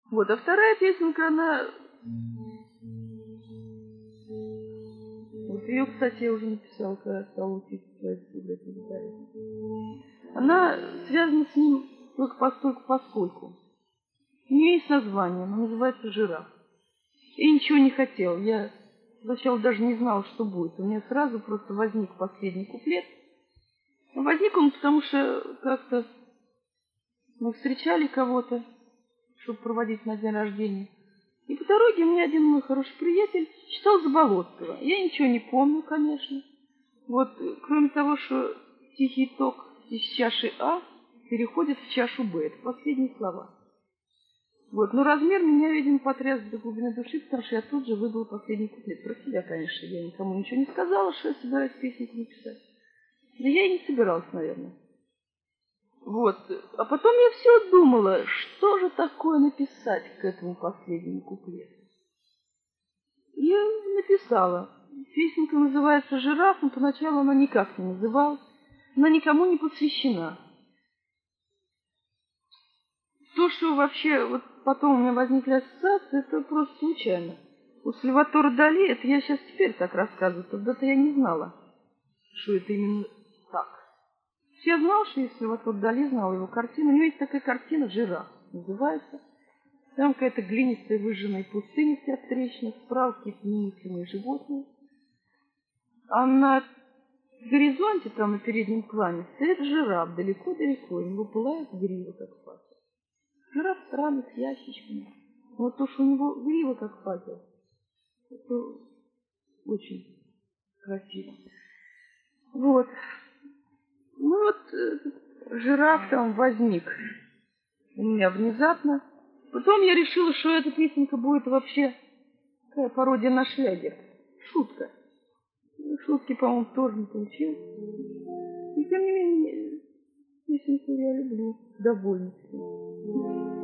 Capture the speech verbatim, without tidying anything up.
Вот, а вторая песенка, она... Вот ее, кстати, я уже написала, когда стала учиться играть на гитаре. Она связана с ним только постольку поскольку. У нее есть название, она называется «Жираф». Я ничего не хотела, я сначала даже не знала, что будет. У меня сразу просто возник последний куплет. Возник он, потому что как-то мы встречали кого-то, чтобы проводить на день рождения. И по дороге у меня один мой хороший приятель читал Заболоцкого. Я ничего не помню, конечно. Вот, кроме того, что тихий ток из чаши А переходит в чашу Б. Это последние слова. Вот, но размер меня, видимо, потряс до глубины души, потому что я тут же выдала последний куплет. Про себя, конечно, я никому ничего не сказала, что я собираюсь песенку написать. Да я и не собиралась, наверное. Вот. А потом я все думала, что же такое написать к этому последнему куплету. И написала. Песенка называется «Жираф», но поначалу она никак не называлась. Она никому не посвящена. То, что вообще вот потом у меня возникли ассоциации, это просто случайно. У Сальватора Дали, это я сейчас теперь так рассказываю, тогда-то я не знала, что это именно так. Я знала, что если Сальватор Дали, знала его картину, у него есть такая картина «Жираф» называется. Там какая-то глинистая выжженная пустыня вся в трещинах, справа какие-то немыслимые животные. А на горизонте, там на переднем плане, стоит жираф далеко-далеко, у него пылает грива, как факел. Жираф странный, с ящичками. Вот то, что у него грива, как факел, это очень красиво. Вот. Ну вот этот жираф там возник у меня внезапно. Потом я решила, что эта песенка будет вообще такая пародия на шлягер. Шутка. Шутки, по-моему, тоже не получилось. И тем не менее, песенку я люблю довольно-таки.